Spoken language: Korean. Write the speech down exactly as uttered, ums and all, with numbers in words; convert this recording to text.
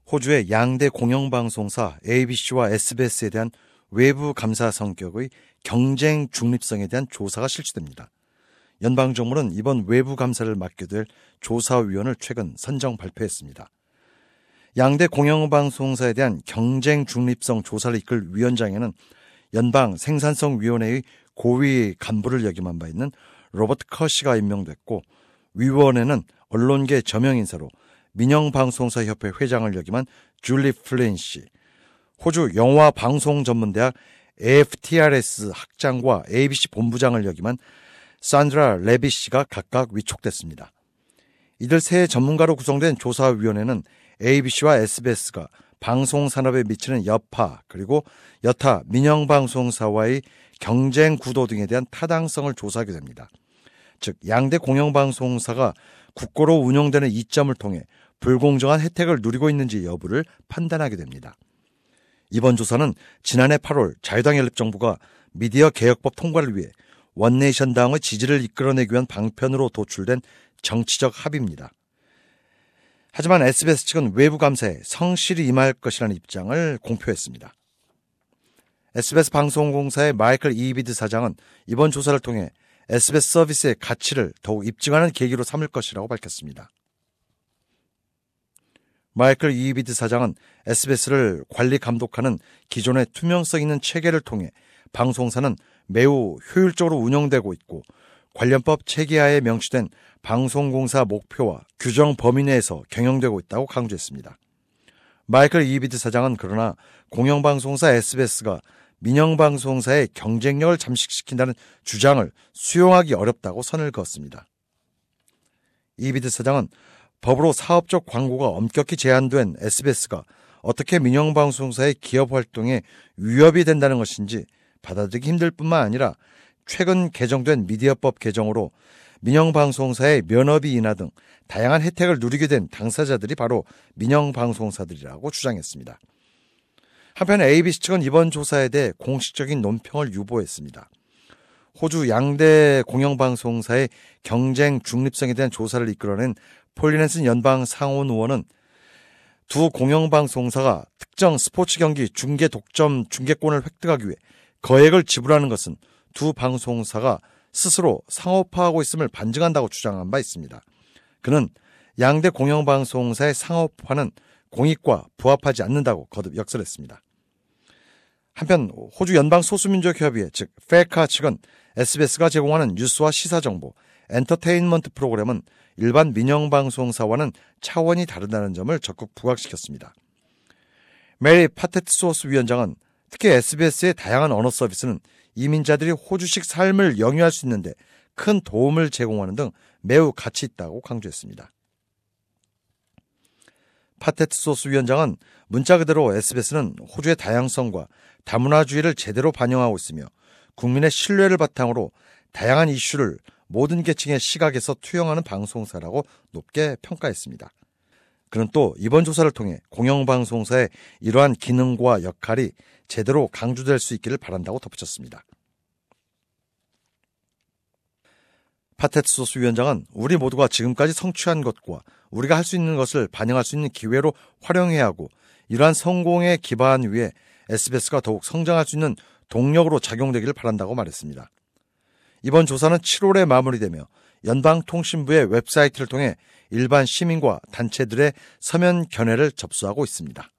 호주의 양대 공영방송사 에이비씨와 에스비에스에 대한 외부 감사 성격의 경쟁 중립성에 대한 조사가 실시됩니다. 연방정부는 이번 외부 감사를 맡게 될 조사위원을 최근 선정 발표했습니다. 양대 공영방송사에 대한 경쟁 중립성 조사를 이끌 위원장에는 연방 생산성위원회의 고위 간부를 역임한 바 있는 로버트 커시가 임명됐고, 위원회는 언론계 저명인사로 민영방송사협회 회장을 역임한 줄리 플린 씨, 호주 영화방송전문대학 에이에프티알에스 학장과 에이비씨 본부장을 역임한 산드라 레비 씨가 각각 위촉됐습니다. 이들 세 전문가로 구성된 조사위원회는 에이비씨와 에스비에스가 방송산업에 미치는 여파, 그리고 여타 민영방송사와의 경쟁 구도 등에 대한 타당성을 조사하게 됩니다. 즉, 양대 공영방송사가 국고로 운영되는 이점을 통해 불공정한 혜택을 누리고 있는지 여부를 판단하게 됩니다. 이번 조사는 지난해 팔월 자유당 연립정부가 미디어 개혁법 통과를 위해 원네이션당의 지지를 이끌어내기 위한 방편으로 도출된 정치적 합의입니다. 하지만 에스비에스 측은 외부 감사에 성실히 임할 것이라는 입장을 공표했습니다. 에스비에스 방송공사의 마이클 이비드 사장은 이번 조사를 통해 에스비에스 서비스의 가치를 더욱 입증하는 계기로 삼을 것이라고 밝혔습니다. 마이클 이비드 사장은 에스비에스를 관리 감독하는 기존의 투명성 있는 체계를 통해 방송사는 매우 효율적으로 운영되고 있고, 관련법 체계하에 명시된 방송공사 목표와 규정 범위 내에서 경영되고 있다고 강조했습니다. 마이클 이비드 사장은 그러나 공영방송사 에스비에스가 민영방송사의 경쟁력을 잠식시킨다는 주장을 수용하기 어렵다고 선을 그었습니다. 이비드 사장은 법으로 사업적 광고가 엄격히 제한된 에스비에스가 어떻게 민영방송사의 기업활동에 위협이 된다는 것인지 받아들이기 힘들 뿐만 아니라 최근 개정된 미디어법 개정으로 민영방송사의 면허비 인하 등 다양한 혜택을 누리게 된 당사자들이 바로 민영방송사들이라고 주장했습니다. 한편 에이비씨 측은 이번 조사에 대해 공식적인 논평을 유보했습니다. 호주 양대 공영방송사의 경쟁 중립성에 대한 조사를 이끌어낸 폴 헨슨 연방 상원 의원은 두 공영방송사가 특정 스포츠 경기 중계 독점 중계권을 획득하기 위해 거액을 지불하는 것은 두 방송사가 스스로 상업화하고 있음을 반증한다고 주장한 바 있습니다. 그는 양대 공영방송사의 상업화는 공익과 부합하지 않는다고 거듭 역설했습니다. 한편 호주 연방소수민족협의회 즉 페카 측은 에스비에스가 제공하는 뉴스와 시사정보, 엔터테인먼트 프로그램은 일반 민영방송사와는 차원이 다르다는 점을 적극 부각시켰습니다. 메리 파테트소스 위원장은 특히 에스비에스의 다양한 언어 서비스는 이민자들이 호주식 삶을 영위할 수 있는데 큰 도움을 제공하는 등 매우 가치 있다고 강조했습니다. 파테트소스 위원장은 문자 그대로 에스비에스는 호주의 다양성과 다문화주의를 제대로 반영하고 있으며 국민의 신뢰를 바탕으로 다양한 이슈를 모든 계층의 시각에서 투영하는 방송사라고 높게 평가했습니다. 그는 또 이번 조사를 통해 공영방송사의 이러한 기능과 역할이 제대로 강조될 수 있기를 바란다고 덧붙였습니다. 파테트소스 위원장은 우리 모두가 지금까지 성취한 것과 우리가 할 수 있는 것을 반영할 수 있는 기회로 활용해야 하고, 이러한 성공의 기반 위에 에스비에스가 더욱 성장할 수 있는 동력으로 작용되기를 바란다고 말했습니다. 이번 조사는 칠월에 마무리되며 연방통신부의 웹사이트를 통해 일반 시민과 단체들의 서면 견해를 접수하고 있습니다.